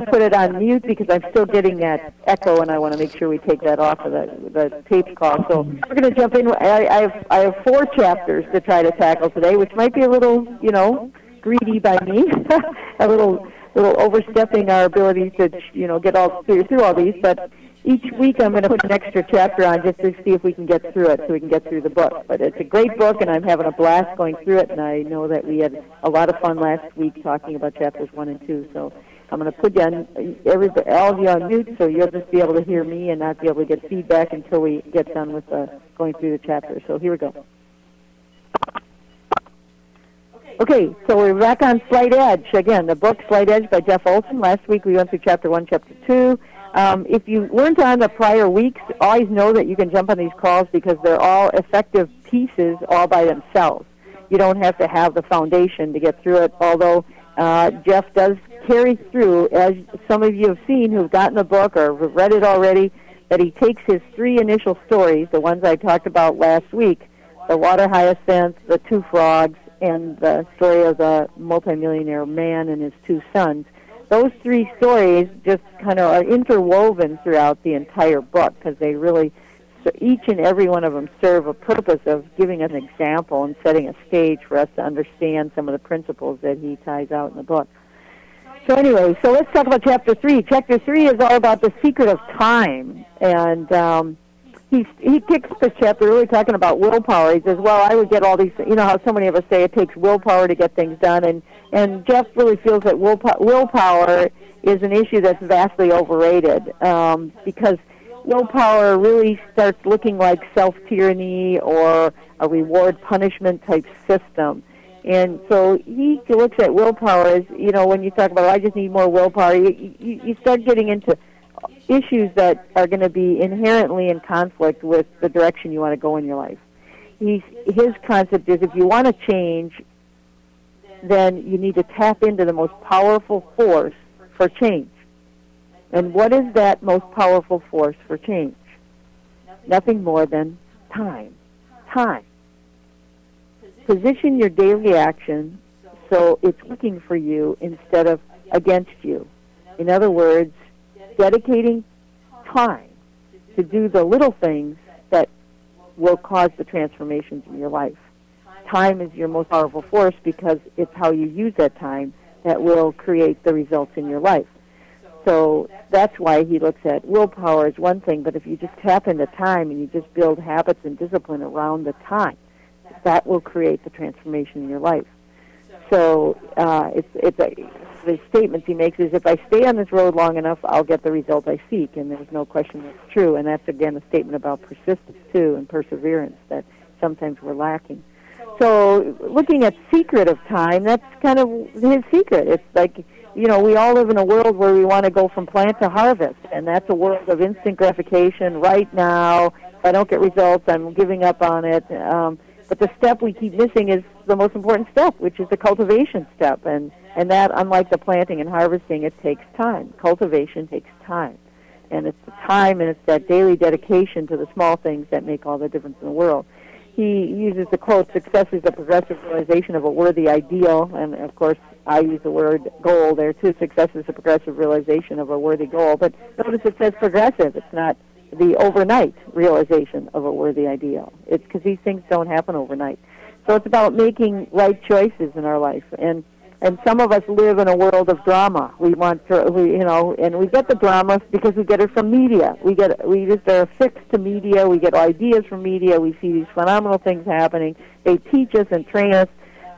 to put it on mute because I'm still getting that echo, and I want to make sure we take that off of the tape call. So we're going to jump in. I have 4 chapters to try to tackle today, which might be a little, greedy by me, a little overstepping our ability to, get all through all these. But each week I'm going to put an extra chapter on just to see if we can get through it, so we can get through the book. But it's a great book, and I'm having a blast going through it, and I know that we had a lot of fun last week talking about chapters 1 and 2. So I'm going to put you on, all of you on mute, so you'll just be able to hear me and not be able to get feedback until we get done with going through the chapter. So here we go. Okay, so we're back on Slight Edge. Again, the book Slight Edge by Jeff Olson. Last week we went through chapter 1, chapter 2. If you weren't on the prior weeks, always know that you can jump on these calls because they're all effective pieces all by themselves. You don't have to have the foundation to get through it, although Jeff does carry through, as some of you have seen who've gotten the book or read it already, that he takes his 3 initial stories, the ones I talked about last week, the water hyacinth, the 2 frogs, and the story of the multimillionaire man and his 2 sons. Those 3 stories just kind of are interwoven throughout the entire book because they really, so each and every one of them serve a purpose of giving us an example and setting a stage for us to understand some of the principles that he ties out in the book. So anyway, so let's talk about chapter 3. Chapter 3 is all about the secret of time, and he kicks the chapter really talking about willpower. He says, well, I would get all these, how so many of us say it takes willpower to get things done, and Jeff really feels that willpower is an issue that's vastly overrated because willpower really starts looking like self-tyranny or a reward-punishment type system. And so he looks at willpower as, when you talk about, I just need more willpower, you start getting into issues that are going to be inherently in conflict with the direction you want to go in your life. His concept is if you want to change, then you need to tap into the most powerful force for change. And what is that most powerful force for change? Nothing more than time. Time. Position your daily action so it's working for you instead of against you. In other words, dedicating time to do the little things that will cause the transformations in your life. Time is your most powerful force because it's how you use that time that will create the results in your life. So that's why he looks at willpower as one thing, but if you just tap into time and you just build habits and discipline around the time, that will create the transformation in your life. So the statements he makes is, if I stay on this road long enough, I'll get the result I seek, and there's no question that's true. And that's, again, a statement about persistence, too, and perseverance that sometimes we're lacking. So looking at secret of time, that's kind of his secret. It's like, we all live in a world where we want to go from plant to harvest, and that's a world of instant gratification right now. If I don't get results, I'm giving up on it. But the step we keep missing is the most important step, which is the cultivation step. And that, unlike the planting and harvesting, it takes time. Cultivation takes time. And it's the time and it's that daily dedication to the small things that make all the difference in the world. He uses the quote, success is the progressive realization of a worthy ideal. And, of course, I use the word goal there, too. Success is the progressive realization of a worthy goal. But notice it says progressive. It's not the overnight realization of a worthy ideal. It's because these things don't happen overnight. So it's about making right choices in our life. And some of us live in a world of drama. We want to, and we get the drama because we get it from media. We just are affixed to media. We get ideas from media. We see these phenomenal things happening. They teach us and train us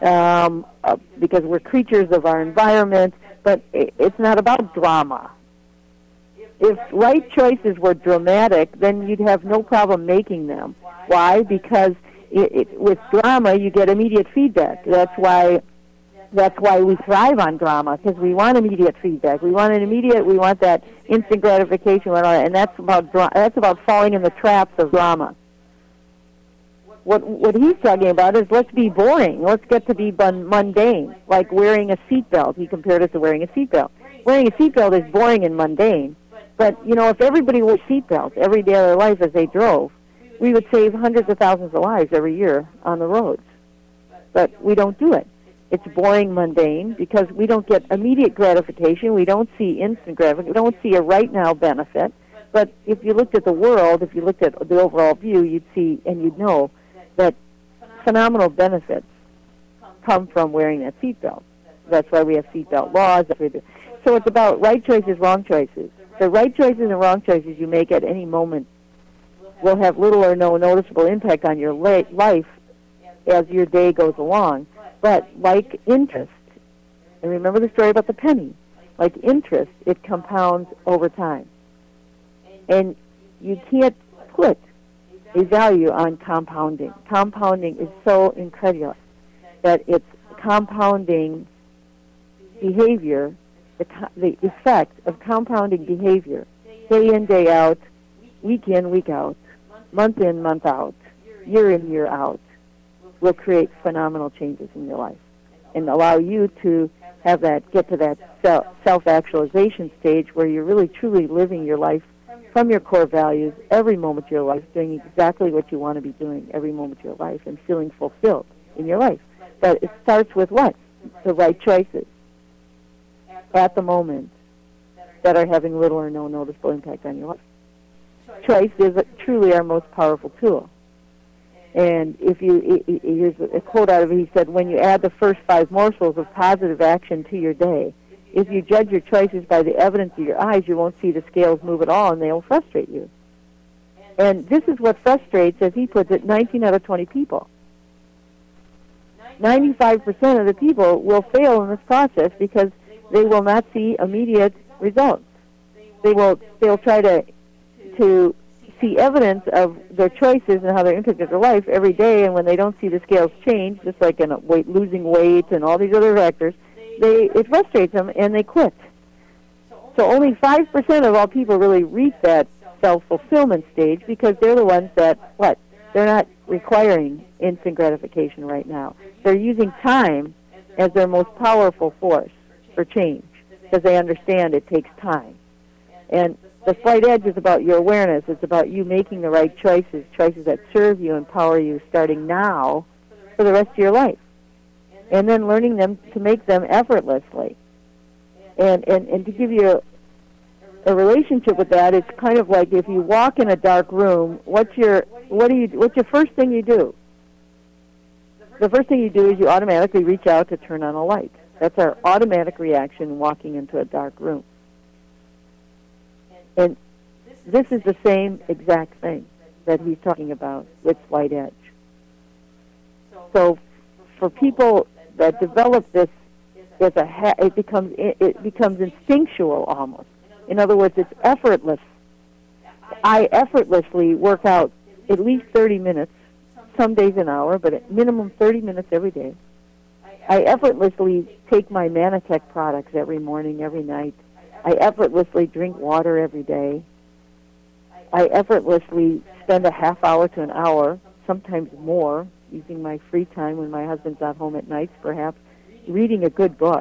because we're creatures of our environment. But it's not about drama. If right choices were dramatic, then you'd have no problem making them. Why? Because with drama, you get immediate feedback. That's why we thrive on drama, because we want immediate feedback. We want that instant gratification, and that's about falling in the traps of drama. What he's talking about is let's be boring. Let's get to be mundane, like wearing a seatbelt. He compared it to wearing a seatbelt. Wearing a seatbelt is boring and mundane. But, if everybody wore seatbelts every day of their life as they drove, we would save hundreds of thousands of lives every year on the roads. But we don't do it. It's boring, mundane, because we don't get immediate gratification. We don't see instant gratification. We don't see a right-now benefit. But if you looked at the world, if you looked at the overall view, you'd see and you'd know that phenomenal benefits come from wearing that seatbelt. That's why we have seatbelt laws. So it's about right choices, wrong choices. The right choices and wrong choices you make at any moment will have little or no noticeable impact on your life as your day goes along. But like interest, and remember the story about the penny, like interest, it compounds over time. And you can't put a value on compounding. Compounding is so incredible that it's compounding behavior, the effect of compounding behavior, day in, day out, week in, week out, month in, month out, year in, year out, will create phenomenal changes in your life and allow you to have that, get to that self-actualization stage where you're really truly living your life from your core values every moment of your life, doing exactly what you want to be doing every moment of your life and feeling fulfilled in your life. But it starts with what? The right choices at the moment that are having little or no noticeable impact on your life. Choice is truly our most powerful tool. And here's a quote out of it. He said, when you add the first 5 morsels of positive action to your day, if you judge your choices by the evidence of your eyes, you won't see the scales move at all, and they will frustrate you. And this is what frustrates, as he puts it, 19 out of 20 people. 95% of the people will fail in this process because they will not see immediate results. They'll try to see evidence of their choices and how they're impacting their life every day, and when they don't see the scales change, just like in losing weight and all these other factors, it frustrates them and they quit. So only 5% of all people really reach that self-fulfillment stage because they're the ones that, they're not requiring instant gratification right now. They're using time as their most powerful force for change because they understand it takes time. And the Slight Edge is about your awareness. It's about you making the right choices that serve you, empower you starting now for the rest of your life. And then learning them to make them effortlessly. And to give you a relationship with that, it's kind of like if you walk in a dark room, what's your first thing you do? The first thing you do is you automatically reach out to turn on a light. That's our automatic reaction walking into a dark room. And this is the same exact thing that he's talking about with Slight Edge. So for people that develop this as it becomes instinctual almost. In other words, it's effortless. I effortlessly work out at least 30 minutes, some days an hour, but at minimum 30 minutes every day. I effortlessly take my Manatech products every morning, every night. I effortlessly drink water every day. I effortlessly spend a half hour to an hour, sometimes more, using my free time when my husband's not home at nights, perhaps, reading a good book.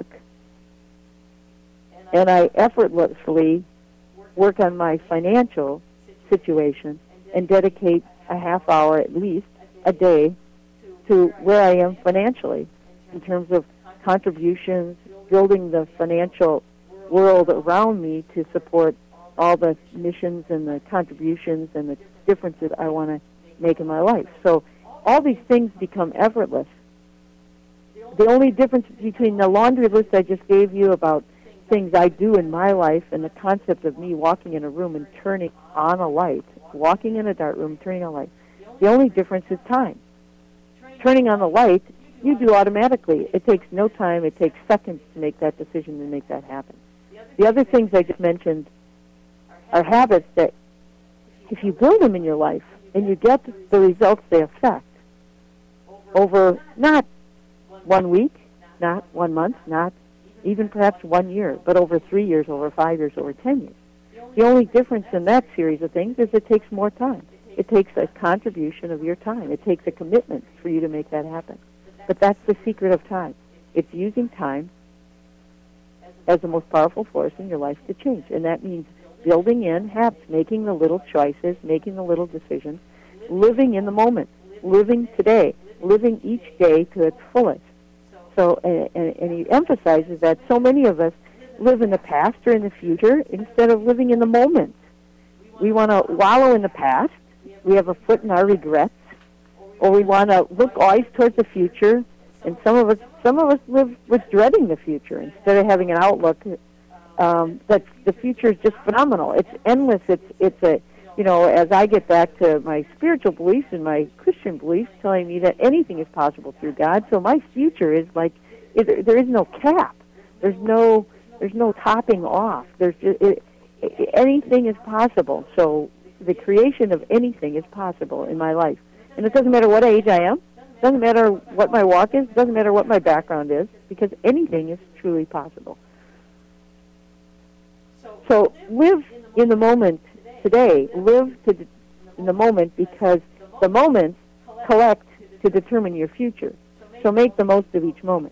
And I effortlessly work on my financial situation and dedicate a half hour at least a day to where I am financially in terms of contributions, building the financial world around me to support all the missions and the contributions and the differences I want to make in my life. So all these things become effortless. The only difference between the laundry list I just gave you about things I do in my life and the concept of me walking in a room and turning on a light, walking in a dark room, turning on a light, the only difference is time. Turning on the light, you do automatically. It takes no time. It takes seconds to make that decision and make that happen. The other things I just mentioned are habits that if you build them in your life and you get the results they affect over not 1 week, not 1 month, not even perhaps 1 year, but over 3 years, over 5 years, over 10 years. The only difference in that series of things is it takes more time. It takes a contribution of your time. It takes a commitment for you to make that happen. But that's the secret of time. It's using time as the most powerful force in your life to change. And that means building in habits, making the little choices, making the little decisions, living in the moment, living today, living each day to its fullest. So, and he emphasizes that so many of us live in the past or in the future instead of living in the moment. We want to wallow in the past. We have a foot in our regrets, or we want to look always towards the future. And some of us live with dreading the future instead of having an outlook that the future is just phenomenal. It's endless. It's a, you know, as I get back to my spiritual beliefs and my Christian beliefs, telling me that anything is possible through God. So my future is like there is no cap. There's no topping off. There's just, anything is possible. So the creation of anything is possible in my life, and it doesn't matter what age I am. It doesn't matter what my walk is. It doesn't matter what my background is, because anything is truly possible. So live in the moment today. Live in the moment, because the moments collect to determine your future. So make the most of each moment.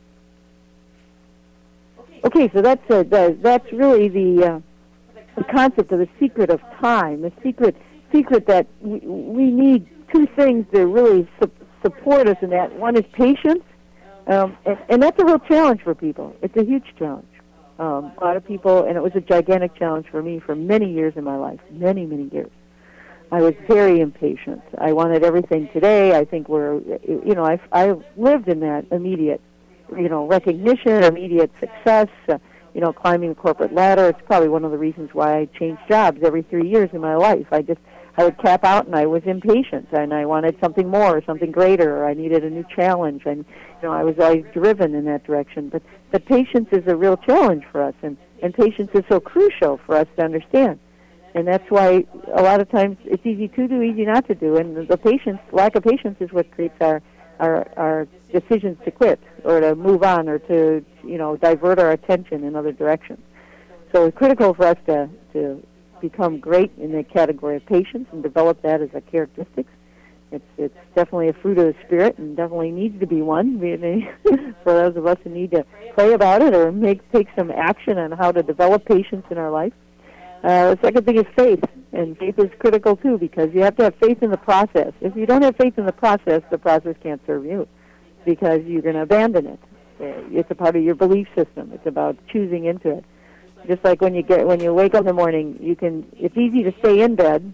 Okay, so that's really the concept of the secret of time. The secret that we need two things to really support us in that. One is patience, and that's a real challenge for people. It's a huge challenge. A lot of people, and it was a gigantic challenge for me for many years in my life, many years. I was very impatient. I wanted everything today. I think I lived in that immediate, recognition, immediate success, climbing the corporate ladder. It's probably one of the reasons why I changed jobs every 3 years in my life. I would cap out, and I was impatient, and I wanted something more, something greater, or I needed a new challenge, and I was always driven in that direction. But patience is a real challenge for us, and patience is so crucial for us to understand. And that's why a lot of times it's easy to do, easy not to do, and the lack of patience is what creates our decisions to quit or to move on or to divert our attention in other directions. So it's critical for us to become great in the category of patience and develop that as a characteristic. It's definitely a fruit of the Spirit, and definitely needs to be one for those of us who need to pray about it or take some action on how to develop patience in our life. The second thing is faith, and faith is critical too, because you have to have faith in the process. If you don't have faith in the process can't serve you, because you're going to abandon it. It's a part of your belief system. It's about choosing into it. Just like when you wake up in the morning, it's easy to stay in bed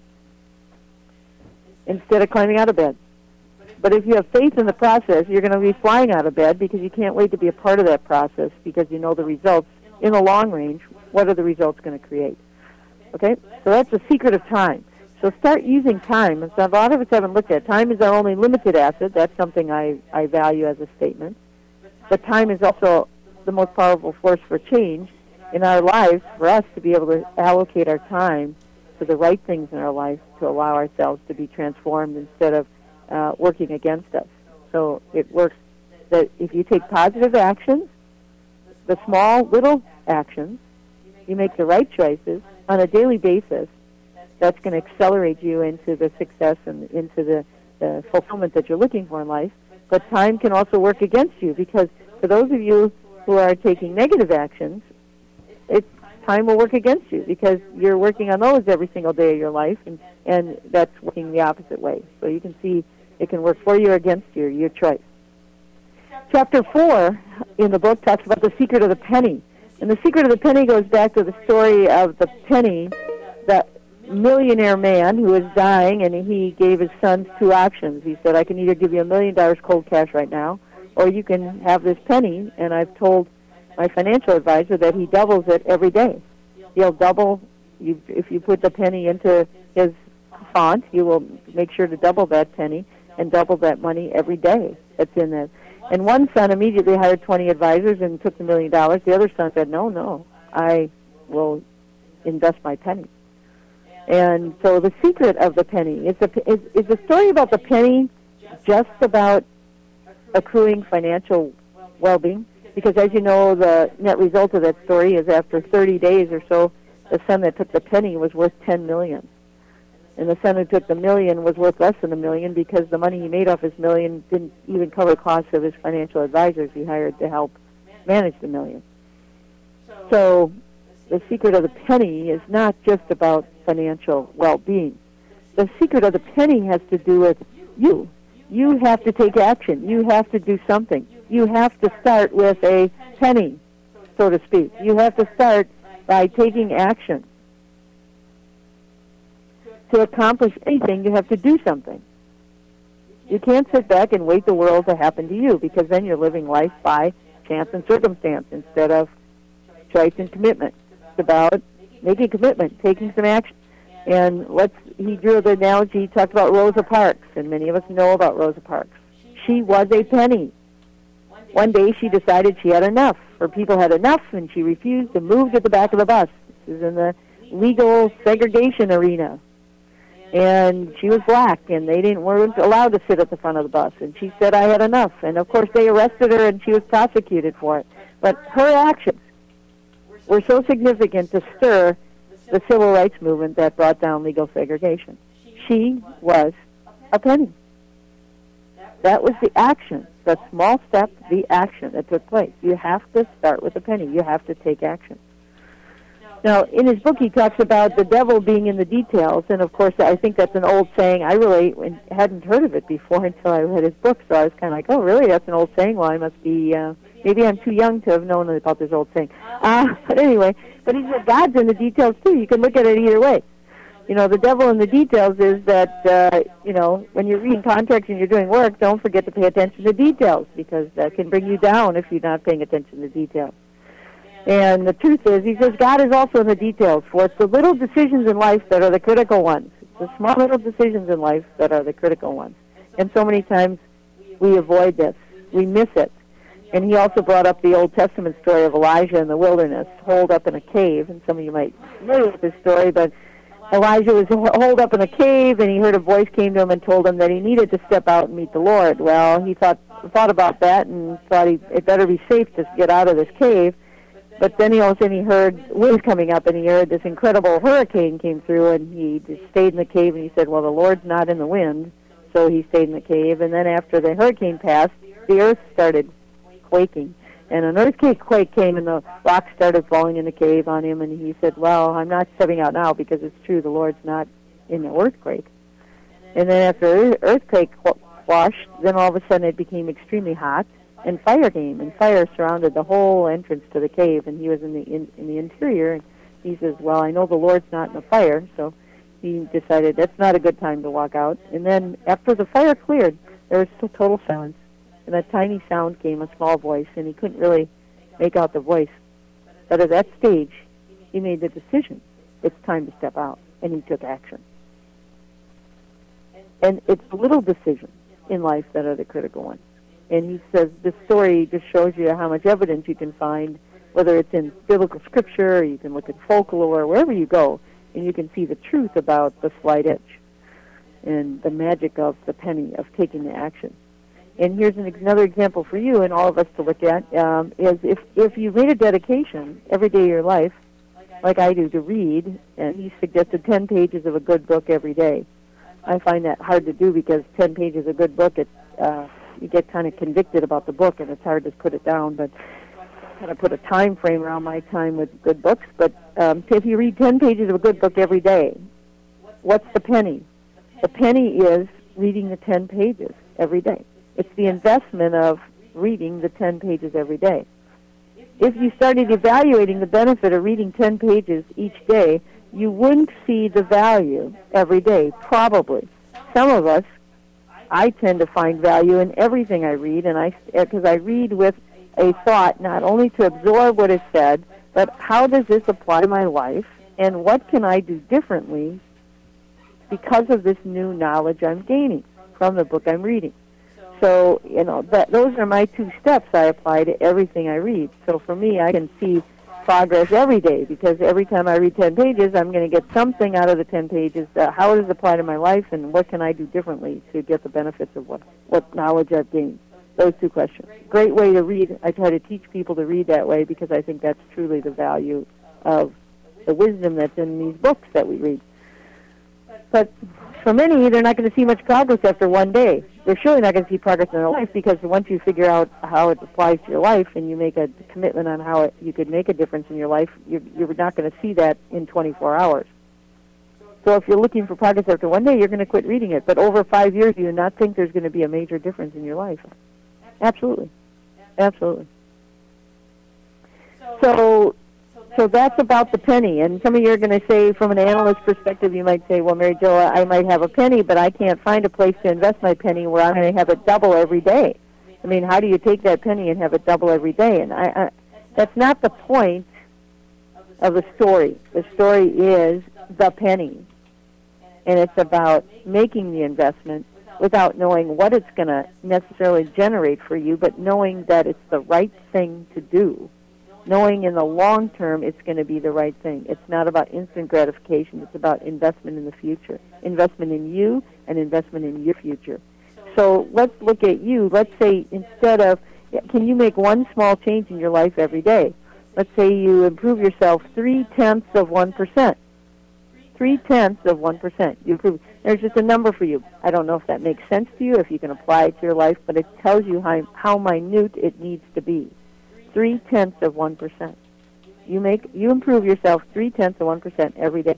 instead of climbing out of bed. But if you have faith in the process, you're going to be flying out of bed, because you can't wait to be a part of that process, because you know the results in the long range. What are the results going to create? Okay, so that's the secret of time. So start using time. A lot of us haven't looked at time. Is our only limited asset. That's something I value as a statement. But time is also the most powerful force for change in our lives, for us to be able to allocate our time to the right things in our life, to allow ourselves to be transformed instead of working against us. So it works that if you take positive actions, the small little actions, you make the right choices on a daily basis, that's going to accelerate you into the success and into the fulfillment that you're looking for in life. But time can also work against you, because for those of you who are taking negative actions, time will work against you, because you're working on those every single day of your life, and that's working the opposite way. So you can see it can work for you or against you, your choice. Chapter 4 in the book talks about the secret of the penny. And the secret of the penny goes back to the story of the penny, that millionaire man who was dying, and he gave his sons two options. He said, I can either give you $1 million cold cash right now, or you can have this penny, and I've told my financial advisor that he doubles it every day. He'll double, if you put the penny into his font, he will make sure to double that penny and double that money every day that's in it. And one son immediately hired 20 advisors and took the $1 million. The other son said, no, I will invest my penny. And so the secret of the penny is the story about the penny just about accruing financial well-being? Because as you know, the net result of that story is after 30 days or so, the son that took the penny was worth $10 million. And the son who took the $1 million was worth less than $1 million, because the money he made off his $1 million didn't even cover the costs of his financial advisors he hired to help manage the $1 million. So the secret of the penny is not just about financial well-being. The secret of the penny has to do with you. You have to take action. You have to do something. you have to start with a penny, so to speak. You have to start by taking action. To accomplish anything, you have to do something. You can't sit back and wait the world to happen to you, because then you're living life by chance and circumstance instead of choice and commitment. It's about making a commitment, taking some action. And he drew the analogy, he talked about Rosa Parks, and many of us know about Rosa Parks. She was a penny. One day she decided she had enough. Her people had enough, and she refused and moved at the back of the bus. This is in the legal segregation arena. And she was black, and they weren't allowed to sit at the front of the bus. And she said, I had enough. And, of course, they arrested her, and she was prosecuted for it. But her actions were so significant to stir the civil rights movement that brought down legal segregation. She was a penny. That was the action, the small step, the action that took place. You have to start with a penny. You have to take action. Now, in his book, he talks about the devil being in the details, and of course, I think that's an old saying. I really hadn't heard of it before until I read his book, so I was kind of like, oh, really, that's an old saying? Well, I must be, maybe I'm too young to have known about this old saying. But anyway, but he said God's in the details, too. You can look at it either way. You know, the devil in the details is that, when you're reading contracts and you're doing work, don't forget to pay attention to details, because that can bring you down if you're not paying attention to details. And the truth is, he says, God is also in the details, for it's the little decisions in life that are the critical ones. It's the small little decisions in life that are the critical ones. And so many times we avoid this. We miss it. And he also brought up the Old Testament story of Elijah in the wilderness, holed up in a cave. And some of you might know this story, but Elijah was holed up in a cave, and he heard a voice came to him and told him that he needed to step out and meet the Lord. Well, he thought about that and thought it better be safe to get out of this cave. But then all of a sudden he heard winds coming up, and he heard this incredible hurricane came through, and he just stayed in the cave, and he said, well, the Lord's not in the wind, so he stayed in the cave. And then after the hurricane passed, the earth started quaking, and an earthquake came, and the rocks started falling in the cave on him, and he said, well, I'm not stepping out now because it's true, the Lord's not in the earthquake. And then after the earthquake washed, then all of a sudden it became extremely hot, and fire came, and fire surrounded the whole entrance to the cave, and he was in the interior, and he says, well, I know the Lord's not in the fire, so he decided that's not a good time to walk out. And then after the fire cleared, there was total silence, and a tiny sound came, a small voice, and he couldn't really make out the voice. But at that stage, he made the decision, it's time to step out, and he took action. And it's little decisions in life that are the critical ones. And he says this story just shows you how much evidence you can find, whether it's in biblical scripture, or you can look at folklore, wherever you go, and you can see the truth about the slight edge and the magic of the penny, of taking the action. And here's another example for you and all of us to look at, is if you made a dedication every day of your life, like I do, to read, and he suggested 10 pages of a good book every day. I find that hard to do because 10 pages of a good book, you get kind of convicted about the book, and it's hard to put it down, but kind of put a time frame around my time with good books. But if you read 10 pages of a good book every day, what's the penny? The penny is reading the 10 pages every day. It's the investment of reading the 10 pages every day. If you started evaluating the benefit of reading 10 pages each day, you wouldn't see the value every day, probably. Some of us, I tend to find value in everything I read, and because I read with a thought not only to absorb what is said, but how does this apply to my life, and what can I do differently because of this new knowledge I'm gaining from the book I'm reading. So, those are my two steps I apply to everything I read. So for me, I can see progress every day, because every time I read 10 pages, I'm going to get something out of the 10 pages. How does it apply to my life, and what can I do differently to get the benefits of what knowledge I've gained? Those two questions. Great way to read. I try to teach people to read that way, because I think that's truly the value of the wisdom that's in these books that we read. But for many, they're not going to see much progress after one day. They're surely not going to see progress in their life, because once you figure out how it applies to your life and you make a commitment on how you could make a difference in your life, you're not going to see that in 24 hours. So if you're looking for progress after one day, you're going to quit reading it. But over 5 years, you do not think there's going to be a major difference in your life. Absolutely. Absolutely. So that's about the penny. And some of you are going to say, from an analyst perspective, you might say, well, Mary Jo, I might have a penny, but I can't find a place to invest my penny where I'm going to have it double every day. I mean, how do you take that penny and have it double every day? And that's not the point of the story. The story is the penny. And it's about making the investment without knowing what it's going to necessarily generate for you, but knowing that it's the right thing to do. Knowing in the long term it's going to be the right thing. It's not about instant gratification. It's about investment in the future, investment in you and investment in your future. So let's look at you. Let's say instead of, can you make one small change in your life every day? Let's say you improve yourself 0.3%. 0.3%. You improve. There's just a number for you. I don't know if that makes sense to you, if you can apply it to your life, but it tells you how minute it needs to be. 0.3%. You improve yourself 0.3% every day.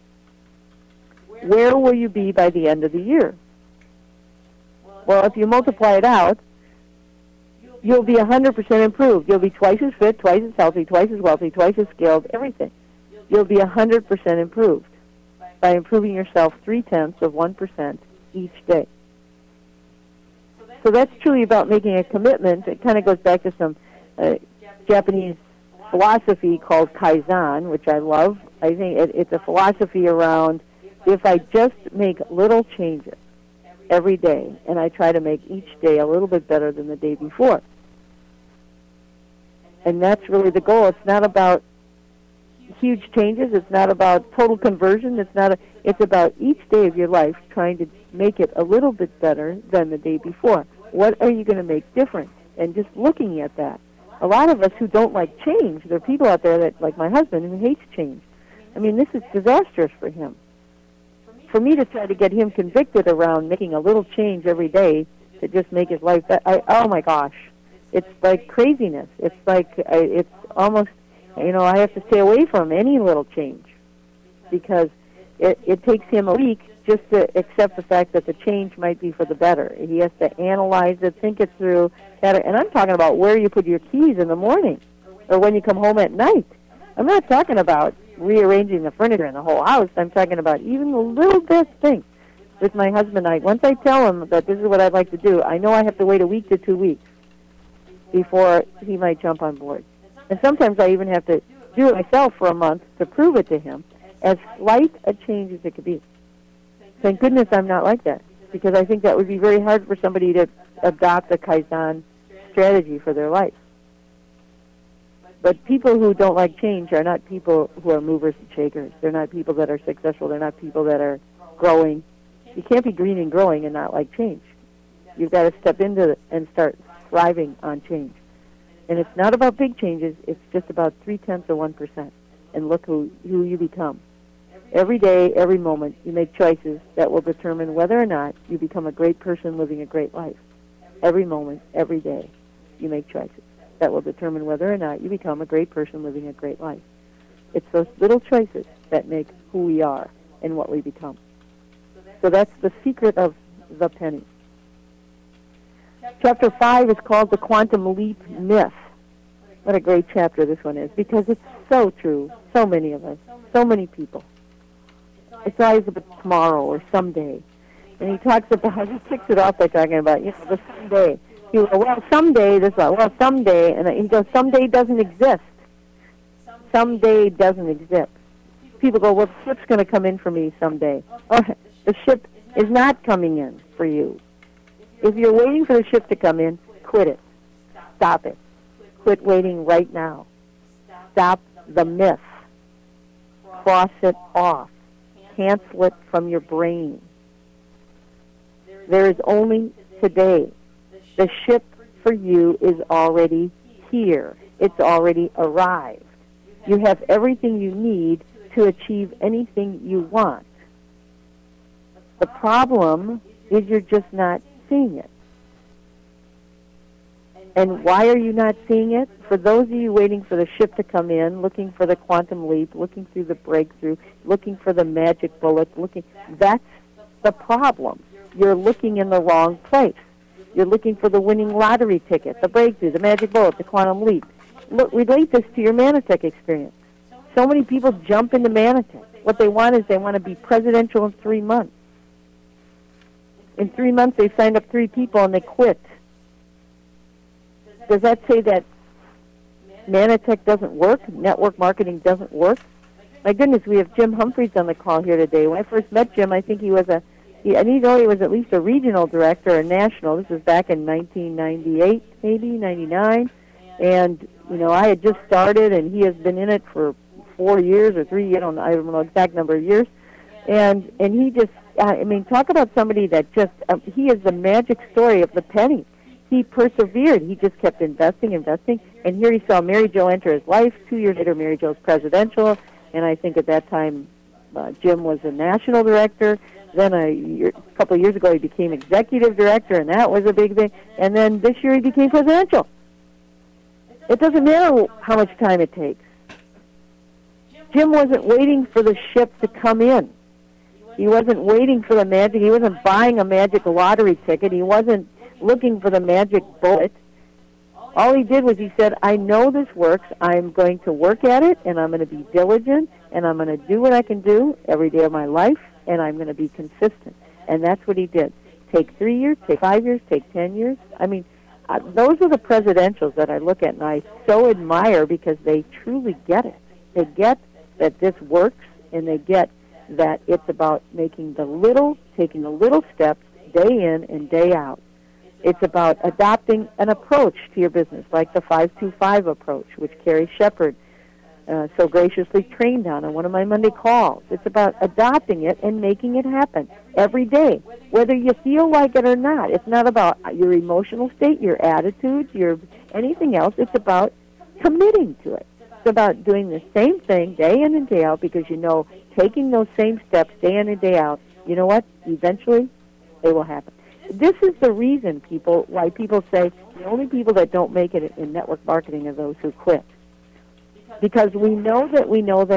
Where will you be by the end of the year? Well, if you multiply it out, you'll be 100% improved. You'll be twice as fit, twice as healthy, twice as wealthy, twice as skilled, everything. You'll be 100% improved by improving yourself 0.3% each day. So that's truly about making a commitment. It kind of goes back to some Japanese philosophy called Kaizen, which I love. I think it's a philosophy around, if I just make little changes every day, and I try to make each day a little bit better than the day before. And that's really the goal. It's not about huge changes. It's not about total conversion. It's about each day of your life trying to make it a little bit better than the day before. What are you going to make different? And just looking at that. A lot of us who don't like change, there are people out there that, like my husband, who hates change. I mean, this is disastrous for him. For me to try to get him convicted around making a little change every day to just make his life better, oh my gosh, it's like craziness. It's like, it's almost, I have to stay away from any little change because it takes him a week just to accept the fact that the change might be for the better. He has to analyze it, think it through, and I'm talking about where you put your keys in the morning or when you come home at night. I'm not talking about rearranging the furniture in the whole house. I'm talking about even the little best things. With my husband, once I tell him that this is what I'd like to do, I know I have to wait a week to 2 weeks before he might jump on board. And sometimes I even have to do it myself for a month to prove it to him, as slight a change as it could be. Thank goodness I'm not like that, because I think that would be very hard for somebody to adopt a Kaizen strategy for their life. But people who don't like change are not people who are movers and shakers. They're not people that are successful. They're not people that are growing. You can't be green and growing and not like change. You've got to step into it and start thriving on change. And it's not about big changes. It's just about 0.3%. And look who you become. Every day, every moment, you make choices that will determine whether or not you become a great person living a great life. Every moment, every day, you make choices that will determine whether or not you become a great person living a great life. It's those little choices that make who we are and what we become. So that's the secret of the penny. Chapter 5 is called The Quantum Leap Myth. What a great chapter this one is, because it's so true. So many of us, so many people. It's always about tomorrow or someday. And he talks about, he kicks it off by talking about, the someday. He goes, well, someday, someday. And he goes, someday doesn't exist. Someday doesn't exist. People go, well, the ship's going to come in for me someday. Oh, the ship is not coming in for you. If you're waiting for the ship to come in, quit it. Stop it. Quit waiting right now. Stop the myth. Cross it off. Cancel it from your brain. There is only today. The ship for you is already here. It's already arrived. You have everything you need to achieve anything you want. The problem is you're just not seeing it. And why are you not seeing it? For those of you waiting for the ship to come in, looking for the quantum leap, looking through the breakthrough, looking for the magic bullet, that's the problem. You're looking in the wrong place. You're looking for the winning lottery ticket, the breakthrough, the magic bullet, the quantum leap. Look, relate this to your Manatech experience. So many people jump into Manatech. What they want is they want to be presidential in 3 months. In 3 months, they've signed up 3 people and they quit. Does that say that Manatech doesn't work? Network marketing doesn't work? My goodness, we have Jim Humphreys on the call here today. When I first met Jim, I think he was he was at least a regional director or national. This was back in 1998, maybe, 99. And, I had just started, and he has been in it for 4 years or 3, I don't know the exact number of years. And he just, talk about somebody that just, he is the magic story of the penny. He persevered. He just kept investing, and here he saw Mary Jo enter his life. 2 years later, Mary Jo's presidential, and I think at that time Jim was a national director. Then a couple of years ago, he became executive director, and that was a big thing. And then this year, he became presidential. It doesn't matter how much time it takes. Jim wasn't waiting for the ship to come in. He wasn't waiting for the magic. He wasn't buying a magic lottery ticket. He wasn't looking for the magic bullet. All he did was he said, I know this works. I'm going to work at it, and I'm going to be diligent, and I'm going to do what I can do every day of my life, and I'm going to be consistent. And that's what he did. Take 3 years, take 5 years, take 10 years. Those are the presidentials that I look at, and I so admire because they truly get it. They get that this works, and they get that it's about taking the little steps day in and day out. It's about adopting an approach to your business, like the 525 approach, which Carrie Shepard so graciously trained on one of my Monday calls. It's about adopting it and making it happen every day, whether you feel like it or not. It's not about your emotional state, your attitudes, your anything else. It's about committing to it. It's about doing the same thing day in and day out because taking those same steps day in and day out, you know what? Eventually, they will happen. This is the reason why people say the only people that don't make it in network marketing are those who quit. Because we know that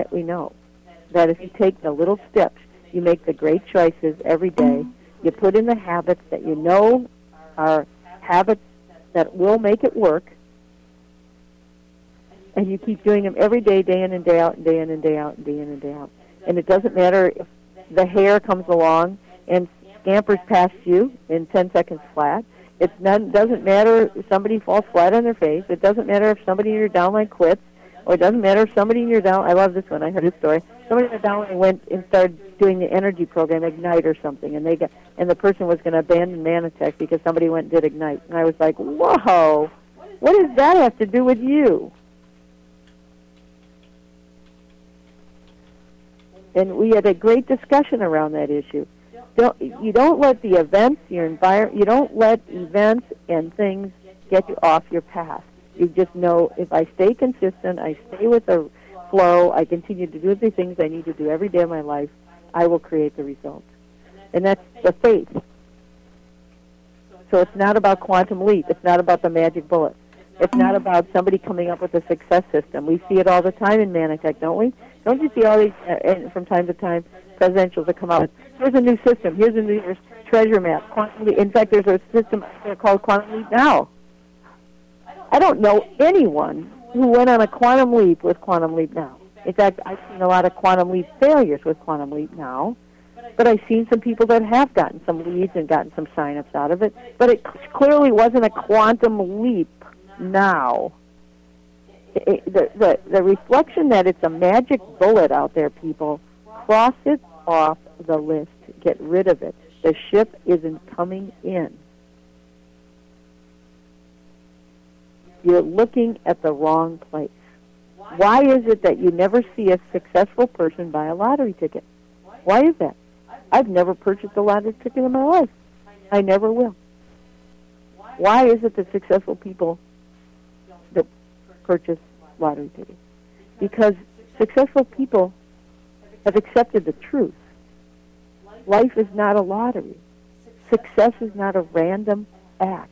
if you take the little steps, you make the great choices every day, you put in the habits that are habits that will make it work, and you keep doing them every day, day in and day out, and day in and day out, and day in and day out. And it doesn't matter if the hair comes along and scampers past you in 10 seconds flat. It doesn't matter if somebody falls flat on their face. It doesn't matter if somebody in your downline quits. Or it doesn't matter if somebody in your downline, I love this one, I heard this story. Somebody in the downline went and started doing the energy program, Ignite or something, and the person was going to abandon Manatech because somebody went and did Ignite. And I was like, whoa, what does that have to do with you? And we had a great discussion around that issue. You don't let the events, your environment, you don't let events and things get you off your path. You just know if I stay consistent, I stay with the flow, I continue to do the things I need to do every day of my life, I will create the results. And that's the faith. So it's not about quantum leap. It's not about the magic bullet. It's not about somebody coming up with a success system. We see it all the time in Manatech, don't we? Don't you see all these, from time to time, presidentials that come out with, here's a new system, here's a new treasure map. Quantum leap. In fact, there's a system called Quantum Leap Now. I don't know anyone who went on a quantum leap with Quantum Leap Now. In fact, I've seen a lot of quantum leap failures with Quantum Leap Now, but I've seen some people that have gotten some leads and gotten some sign-ups out of it, but it clearly wasn't a quantum leap now. The reflection that it's a magic bullet out there, people, cross it off the list. Get rid of it. The ship isn't coming in. You're looking at the wrong place. Why is it that you never see a successful person buy a lottery ticket? Why is that? I've never purchased a lottery ticket in my life. I never will. Why is it that successful people that purchase lottery tickets? Because successful people have accepted the truth. Life is not a lottery. Success is not a random act.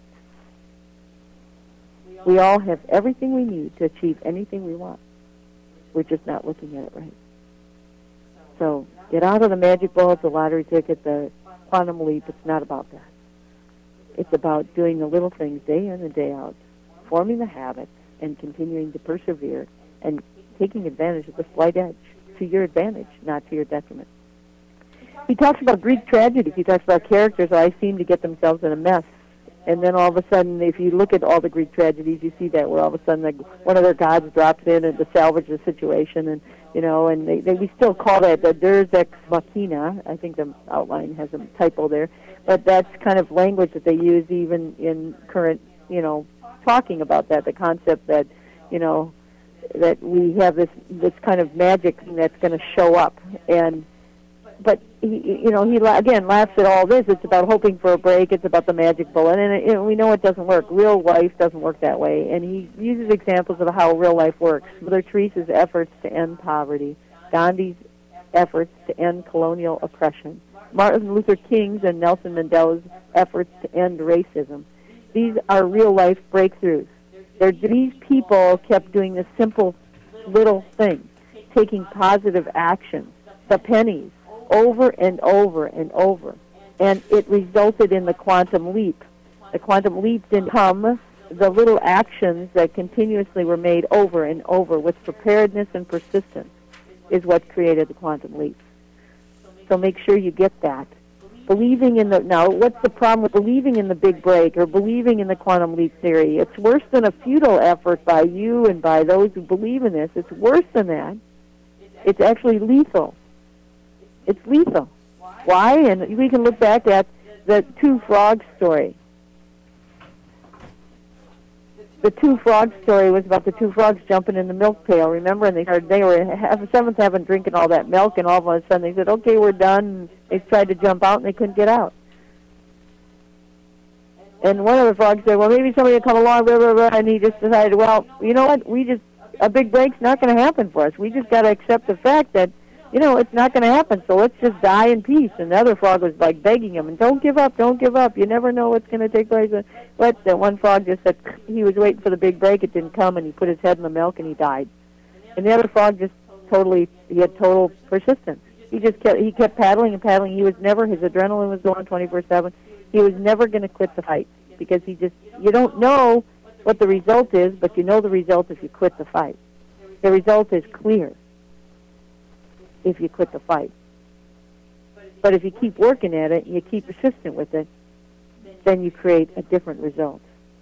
We all have everything we need to achieve anything we want. We're just not looking at it right. So get out of the magic bullet, the lottery ticket, the quantum leap. It's not about that. It's about doing the little things day in and day out, forming the habits, and continuing to persevere, and taking advantage of the slight edge to your advantage, not to your detriment. He talks about Greek tragedies. He talks about characters who seem to get themselves in a mess. And then all of a sudden, if you look at all the Greek tragedies, you see that where all of a sudden one of their gods drops in and to salvage the situation. And, you know, and we still call that the Deus ex machina. I think the outline has a typo there. But that's kind of language that they use even in current, you know, talking about that, the concept that, you know, that we have this kind of magic that's going to show up. But he again laughs at all this. It's about hoping for a break. It's about the magic bullet, and we know it doesn't work. Real life doesn't work that way. And he uses examples of how real life works. Mother Teresa's efforts to end poverty, Gandhi's efforts to end colonial oppression, Martin Luther King's and Nelson Mandela's efforts to end racism. These are real life breakthroughs. These people kept doing this simple little thing, taking positive action, the pennies, over and over and over. And it resulted in the quantum leap. The quantum leap didn't come. The little actions that continuously were made over and over with preparedness and persistence is what created the quantum leap. So make sure you get that. Believing in now, what's the problem with believing in the big break or believing in the quantum leap theory? It's worse than a futile effort by you and by those who believe in this. It's worse than that. It's actually lethal. It's lethal. Why? And we can look back at the two frogs story. The two frogs story was about the two frogs jumping in the milk pail, remember? And they were in seventh heaven drinking all that milk, and all of a sudden they said, okay, we're done. And they tried to jump out, and they couldn't get out. And one of the frogs said, well, maybe somebody will come along, blah, blah, blah. And he just decided, well, you know what? A big break's not going to happen for us. We just got to accept the fact that, you know, it's not going to happen, so let's just die in peace. And the other frog was like begging him, and don't give up, don't give up. You never know what's going to take place. But the one frog just said he was waiting for the big break. It didn't come, and he put his head in the milk, and he died. And the other frog just he had total persistence. He kept paddling and paddling. His adrenaline was going 24/7. He was never going to quit the fight because you don't know what the result is, but you know the result if you quit the fight. The result is clear if you quit the fight. But if you keep working at it, you keep persistent with it, then you create a different result.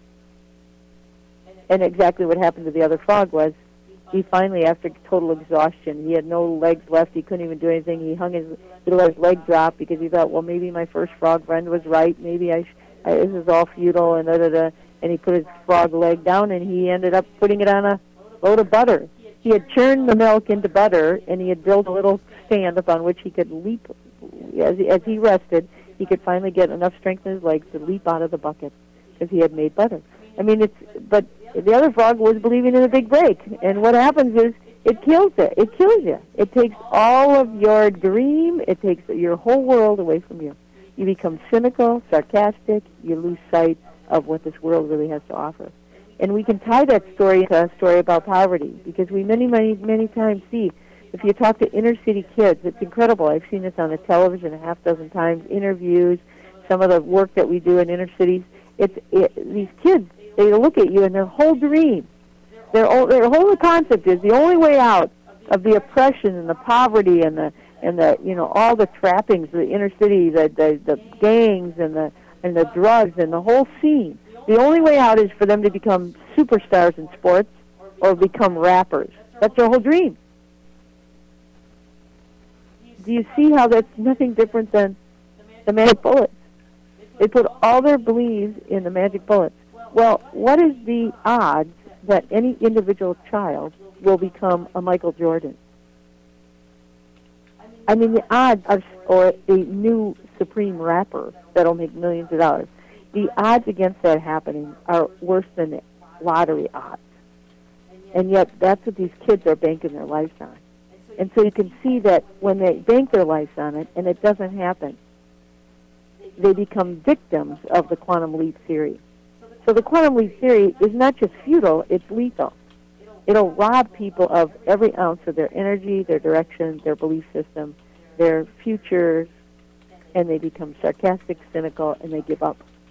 And exactly what happened to the other frog was he finally, after total exhaustion, he had no legs left, he couldn't even do anything, he let his leg drop because he thought, well, maybe my first frog friend was right, maybe this is all futile, and da-da-da. And he put his frog leg down, and he ended up putting it on a load of butter. He had churned the milk into butter, and he had built a little stand upon which he could leap. As he rested, he could finally get enough strength in his legs to leap out of the bucket because he had made butter. But the other frog was believing in a big break, and what happens is it kills it. It kills you. It takes all of your dream. It takes your whole world away from you. You become cynical, sarcastic. You lose sight of what this world really has to offer. And we can tie that story to a story about poverty because we many, many, many times see, if you talk to inner city kids, it's incredible. I've seen this on the television a half dozen times, interviews, some of the work that we do in inner cities. These kids, they look at you and their whole dream, their whole concept is the only way out of the oppression and the poverty and the all the trappings of the inner city, the gangs and the drugs and the whole scene. The only way out is for them to become superstars in sports or become rappers. That's their whole dream. Do you see how that's nothing different than the magic bullets? They put all their beliefs in the magic bullets. Well, what is the odds that any individual child will become a Michael Jordan? I mean, the odds or a new supreme rapper that'll make millions of dollars. The odds against that happening are worse than the lottery odds. And yet that's what these kids are banking their lives on. And so you can see that when they bank their lives on it and it doesn't happen, they become victims of the quantum leap theory. So the quantum leap theory is not just futile, it's lethal. It'll rob people of every ounce of their energy, their direction, their belief system, their futures, and they become sarcastic, cynical, and they give up.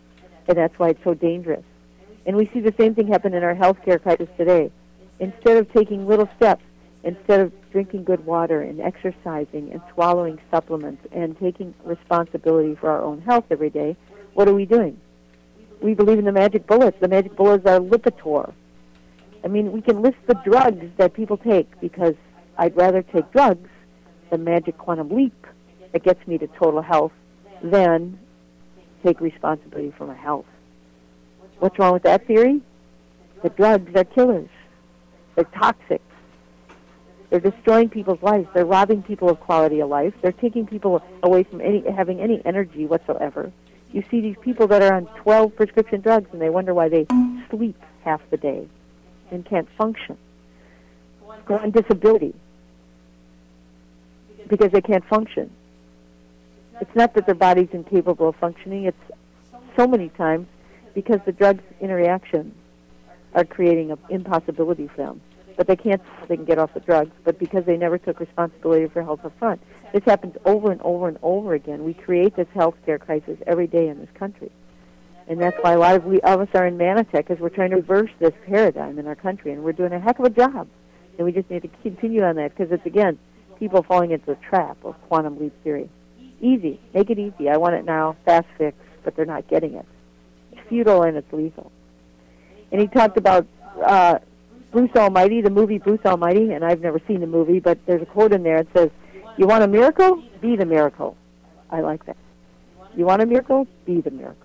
and that's why it's so dangerous. And we see the same thing happen in our healthcare crisis today. Instead of taking little steps, instead of drinking good water and exercising and swallowing supplements and taking responsibility for our own health every day, what are we doing? We believe in the magic bullets. The magic bullets are Lipitor. I mean, we can list the drugs that people take because I'd rather take drugs, the magic quantum leap that gets me to total health, than take responsibility for my health. What's wrong with that theory? The drugs are killers. They're toxic. They're destroying people's lives. They're robbing people of quality of life. They're taking people away from having any energy whatsoever. You see these people that are on 12 prescription drugs, and they wonder why they sleep half the day and can't function. Go on disability because they can't function. It's not that their body's incapable of functioning. It's so many times because the drugs' interactions are creating an impossibility for them. But they can't they can get off the drugs, but because they never took responsibility for health up front. This happens over and over and over again. We create this health care crisis every day in this country. And that's why a lot of us are in Manatech, because we're trying to reverse this paradigm in our country, and we're doing a heck of a job. And we just need to continue on that, because it's, again, people falling into the trap of quantum leap theory. Easy. Make it easy. I want it now. Fast fix. But they're not getting it. It's futile and it's lethal. And he talked about Bruce Almighty, the movie Bruce Almighty, and I've never seen the movie, but there's a quote in there. It says, "You want a miracle? Be the miracle." I like that. You want a miracle? Be the miracle.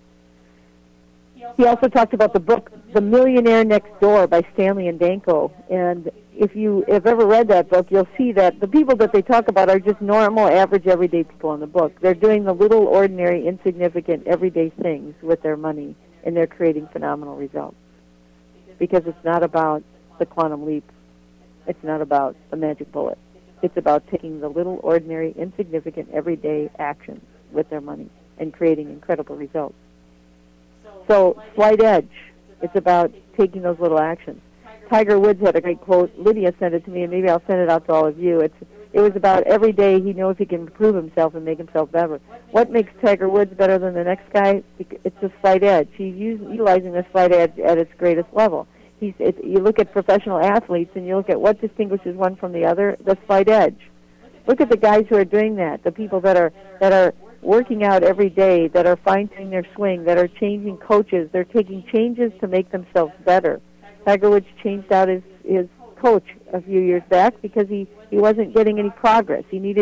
He also talked about the book, The Millionaire Next Door by Stanley and Danko. And if you have ever read that book, you'll see that the people that they talk about are just normal, average, everyday people in the book. They're doing the little, ordinary, insignificant, everyday things with their money, and they're creating phenomenal results. Because it's not about the quantum leap. It's not about the magic bullet. It's about taking the little, ordinary, insignificant, everyday actions with their money and creating incredible results. So, Slight Edge, it's about taking those little actions. Tiger Woods had a great quote. Lydia sent it to me, and maybe I'll send it out to all of you. It was about every day he knows he can improve himself and make himself better. What makes Tiger Woods better than the next guy? It's the slight edge. He's utilizing the slight edge at its greatest level. You look at professional athletes, and you look at what distinguishes one from the other, the slight edge. Look at the guys who are doing that, the people that are working out every day, that are fine-tuning their swing, that are changing coaches. They're taking changes to make themselves better. Tiger Woods changed out his coach a few years back because he wasn't getting any progress. He knew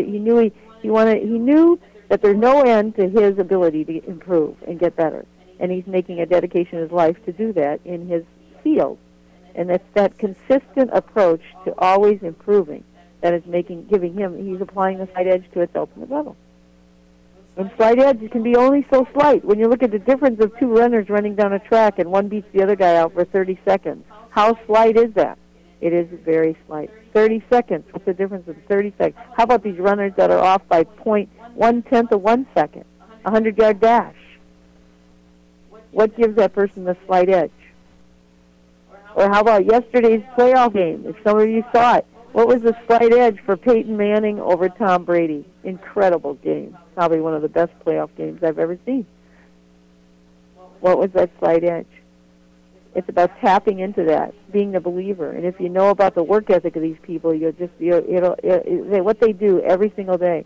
that there's no end to his ability to improve and get better, and he's making a dedication in his life to do that in his field. And it's that consistent approach to always improving that is he's applying the slight edge to its ultimate level. And slight edge can be only so slight. When you look at the difference of two runners running down a track and one beats the other guy out for 30 seconds, how slight is that? It is very slight. 30 seconds. What's the difference in 30 seconds? How about these runners that are off by 0.1 of 1 second? 100-yard dash. What gives that person the slight edge? Or how about yesterday's playoff game? If some of you saw it, what was the slight edge for Peyton Manning over Tom Brady? Incredible game. Probably one of the best playoff games I've ever seen. What was that slight edge? It's about tapping into that, being the believer. And if you know about the work ethic of these people, what they do every single day,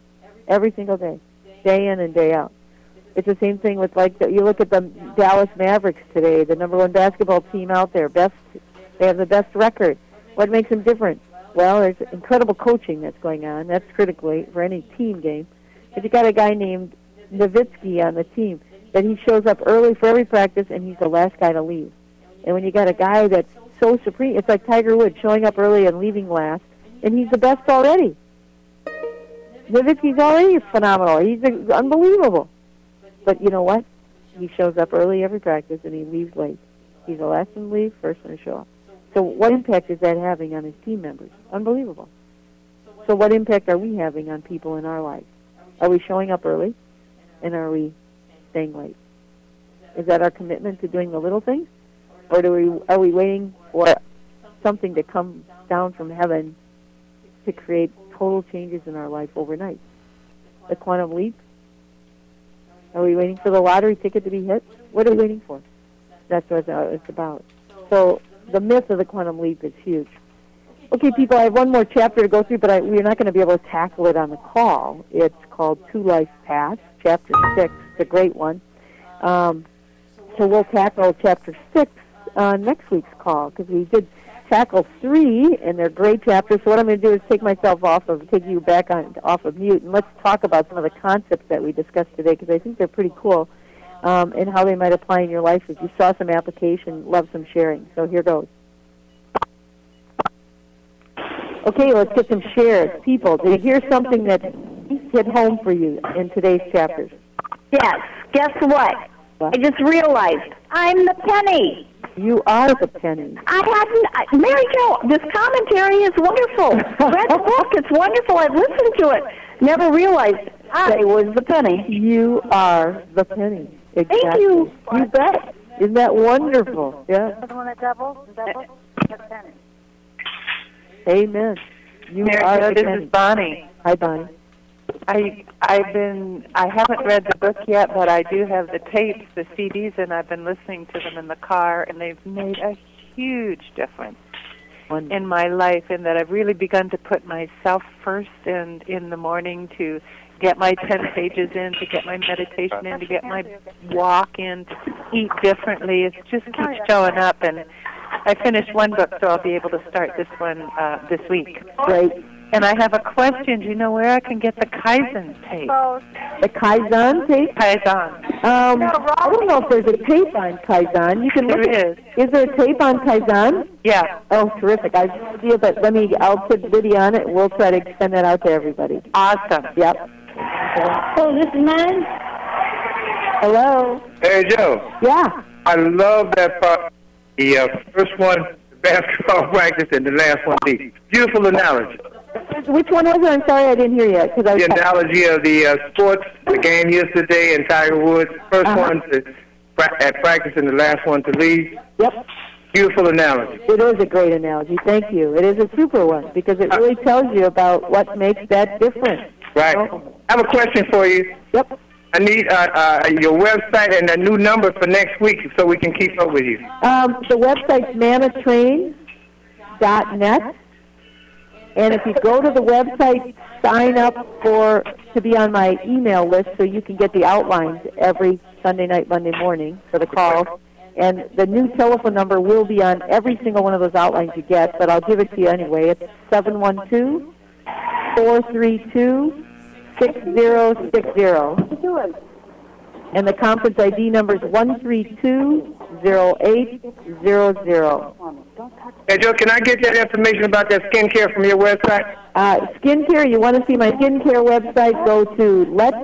day in and day out. It's the same thing with you look at the Dallas Mavericks today, the number one basketball team out there. They have the best record. What makes them different? Well, there's incredible coaching that's going on. That's critical for any team game. But you got a guy named Nowitzki on the team that he shows up early for every practice, and he's the last guy to leave. And when you got a guy that's so supreme, it's like Tiger Woods showing up early and leaving last, and he's the best already. Nowitzki's already phenomenal. He's unbelievable. But you know what? He shows up early every practice, and he leaves late. He's the last one to leave, first one to show up. So what impact is that having on his team members? Unbelievable. So what impact are we having on people in our lives? Are we showing up early, and are we staying late? Is that our commitment to doing the little things? Or are we waiting for something to come down from heaven to create total changes in our life overnight? The quantum leap? Are we waiting for the lottery ticket to be hit? What are we waiting for? That's what it's about. So the myth of the quantum leap is huge. Okay, people, I have one more chapter to go through, but we're not going to be able to tackle it on the call. It's called Two Life Paths, Chapter 6. It's a great one. So we'll tackle Chapter 6 on next week's call, because we did tackle 3, and they're great chapters. So what I'm going to do is take you back off of mute, and let's talk about some of the concepts that we discussed today, because I think they're pretty cool, and how they might apply in your life. If you saw some application, love some sharing. So here goes. Okay, let's get some shares. People, did you hear something that hit home for you in today's chapters? Yes. Guess what? I just realized I'm the penny. You are the penny. Mary Jo, this commentary is wonderful. Read the book. It's wonderful. I've listened to it. Never realized I was the penny. You are the penny. Exactly. Thank you. You bet. Isn't that wonderful? Yeah. The one that doubles? That's penny. Amen. You Mary are Jo, the this penny. is Bonnie. Hi, Bonnie. I haven't read the book yet, but I do have the tapes, the CDs, and I've been listening to them in the car, and they've made a huge difference in my life, in that I've really begun to put myself first, and in the morning to get my 10 pages in, to get my meditation in, to get my walk in, to eat differently. It just keeps showing up, and I finished one book, so I'll be able to start this one this week. Great. And I have a question. Do you know where I can get the Kaizen tape? The Kaizen tape? Kaizen. I don't know if there's a tape on Kaizen. You can look. There is. Is there a tape on Kaizen? Yeah. Oh, terrific. I have no idea, but I'll put video on it, and we'll try to extend that out to everybody. Awesome. Yep. Oh, this is mine? Hello? Hey, Joe. Yeah. I love that part. The first one, the basketball practice, and the last one, the beautiful analogy. Which one was it? I'm sorry I didn't hear you. The analogy of the sports, the game yesterday, and Tiger Woods. First one at practice, and the last one to leave. Yep. Beautiful analogy. It is a great analogy. Thank you. It is a super one, because it really tells you about what makes that difference. Right. I have a question for you. Yep. I need your website and a new number for next week so we can keep up with you. The website's manatrain.net. And if you go to the website, sign up to be on my email list so you can get the outlines every Sunday night, Monday morning for the calls. And the new telephone number will be on every single one of those outlines you get, but I'll give it to you anyway. It's 712-432-6060. And the conference ID number is 1320800. Hey, Joe, can I get that information about that skincare from your website? Skincare, you want to see my skincare website, go to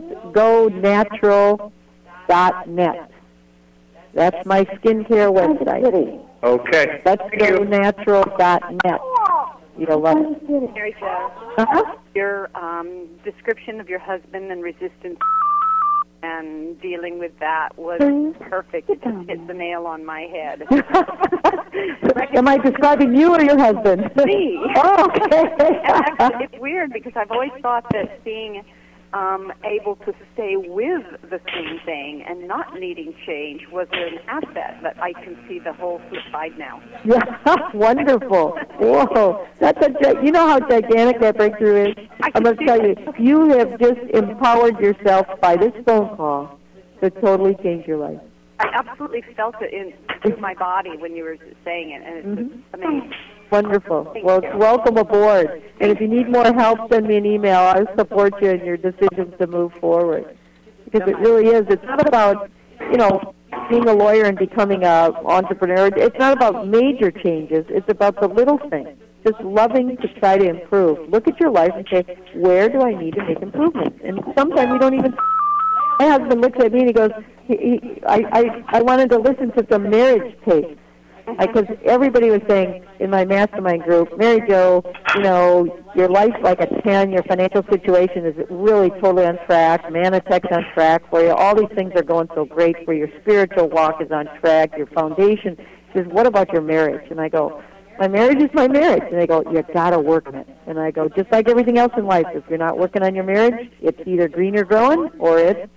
letsgonatural.net. That's my skincare website. Okay. Letsgonatural.net. You'll love it. Mary Jo, your description of your husband and resistance and dealing with that was perfect. It just hit the nail on my head. Am I describing you or your husband? Me. Oh, okay. And actually, it's weird because I've always thought that being able to stay with the same thing and not needing change was an asset, but I can see the whole flip side now. Yeah, wonderful. Whoa, you know how gigantic that breakthrough is? I must tell you, you have just empowered yourself by this phone call to totally change your life. I absolutely felt it in my body when you were saying it, and it's just amazing. Wonderful. Well, welcome aboard. And if you need more help, send me an email. I'll support you in your decisions to move forward. Because it really is. It's not about, being a lawyer and becoming an entrepreneur. It's not about major changes. It's about the little things. Just loving to try to improve. Look at your life and say, where do I need to make improvements? And sometimes we don't even... My husband looks at me and he goes, I wanted to listen to some marriage tapes. Because everybody was saying in my mastermind group, Mary Jo, your life's like a 10, your financial situation is really totally on track, Manatech's on track for you, all these things are going so great for you, your spiritual walk is on track, your foundation. She says, what about your marriage? And I go, my marriage is my marriage. And they go, you got to work on it. And I go, just like everything else in life, if you're not working on your marriage, it's either green or growing or it's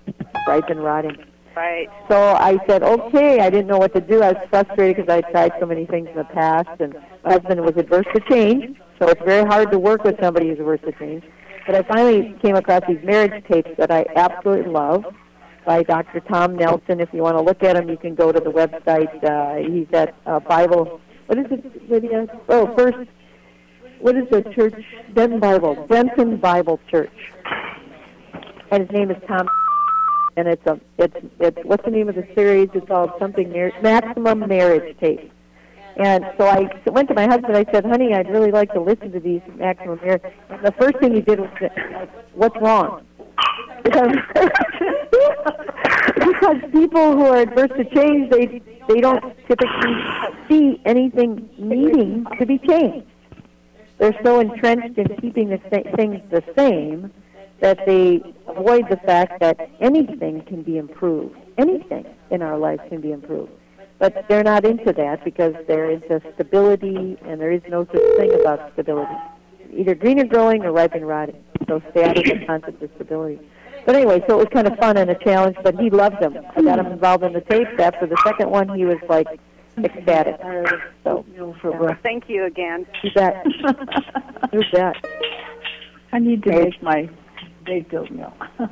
ripe and rotting. Right. So I said, okay. I didn't know what to do. I was frustrated because I tried so many things in the past, and my husband was adverse to change, so it's very hard to work with somebody who's averse to change. But I finally came across these marriage tapes that I absolutely love by Dr. Tom Nelson. If you want to look at them, you can go to the website. He's at Bible. What is it, Lydia? Oh, first, what is the church? Benton Bible Church. And his name is Tom. And it's what's the name of the series? It's called something Maximum Marriage Tape. And so I went to my husband. I said, "Honey, I'd really like to listen to these Maximum Marriage." And the first thing he did was, "What's wrong?" Because people who are adverse to change, they don't typically see anything needing to be changed. They're so entrenched in keeping the things the same that they avoid the fact that anything can be improved. Anything in our life can be improved. But they're not into that because they're into stability, and there is no such thing about stability. Either green or growing or ripe and rotting. So stay out of the concept of stability. But anyway, so it was kind of fun and a challenge, but he loved them. I got him involved in the tapes. After the second one, he was like ecstatic. So, Thank you again. You bet. You bet. I need to make my baked meal.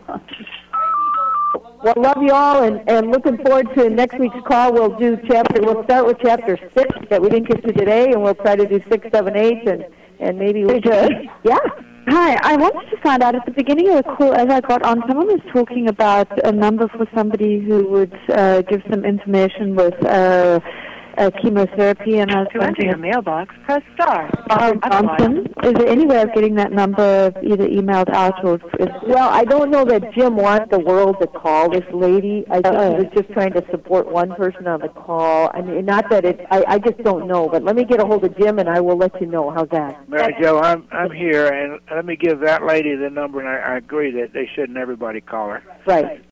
Well, love you all, and looking forward to next week's call. We'll start with chapter 6 that we didn't get to today, and we'll try to do 6, 7, 8, and maybe we'll yeah. Hi, I wanted to find out at the beginning of the call, as I got on, someone was talking about a number for somebody who would give some information with chemotherapy, and I was wondering, your mailbox, press star. Johnson. Is there any way of getting that number either emailed out or? Well, I don't know that Jim wants the world to call this lady. I think he was just trying to support one person on the call. I mean, not that I just don't know. But let me get a hold of Jim, and I will let you know. How's that? Mary Jo, I'm here, and let me give that lady the number, and I agree that they shouldn't everybody call her. Right.